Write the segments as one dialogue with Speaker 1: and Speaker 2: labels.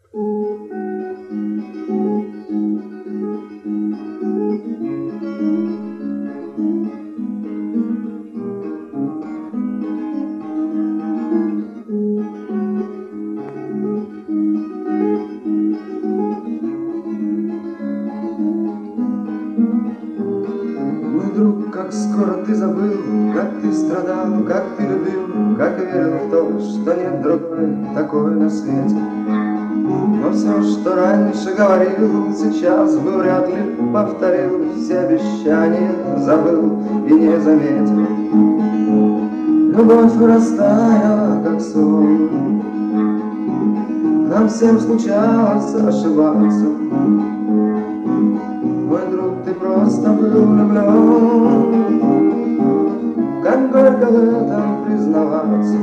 Speaker 1: Друг, как скоро ты забыл, как ты страдал, как ты любил, как верил в то, что нет другой такой на свете. Но все, что раньше говорил, сейчас бы вряд ли повторил, все обещания забыл и не заметил. Любовь растаяла, как сон, нам всем случалось ошибаться. Мой друг, ты просто был влюблен, как горько в этом признаваться,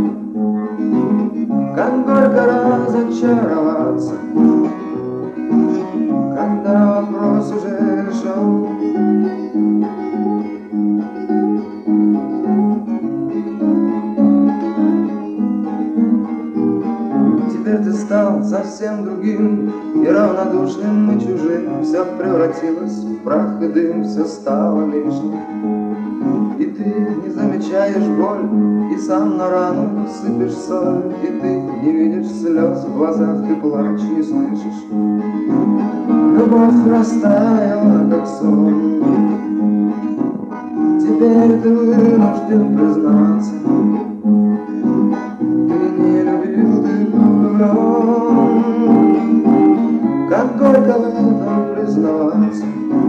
Speaker 1: как горько разочароваться, когда вопрос уже решен. Теперь ты стал совсем другим, и равнодушным, и чужим. Все превратилось в прах и дым, все стало лишним. И ты не замечаешь боль, и сам на рану сыпешь соль, и ты не видишь слез в глазах, ты плачь не слышишь. Любовь растаяла, как сон, теперь ты вынужден признаться. Как горько в этом признаваться,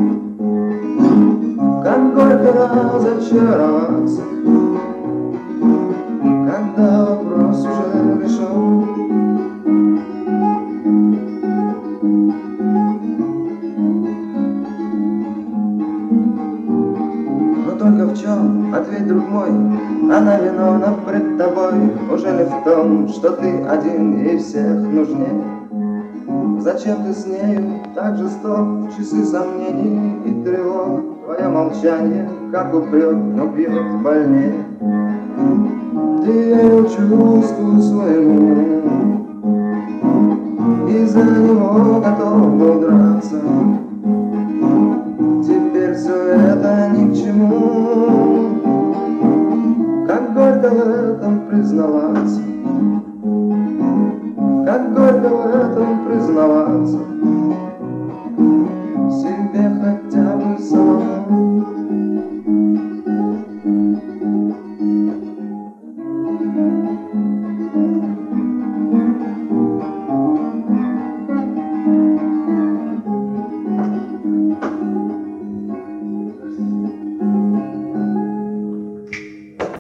Speaker 1: как горько разочароваться, когда вопрос уже решен. Но только в чем, ответь, друг мой, она виновна пред тобой? Уже ли в том, что ты один ей всех нужнее? Зачем ты с нею так жесток в часы сомнений и тревог? Твое молчание, как упрек, но бьет больнее. Ты верил чувству своему, и за него готов был драться. Теперь все это ни к чему, как горько в этом признаваться, как горько в этом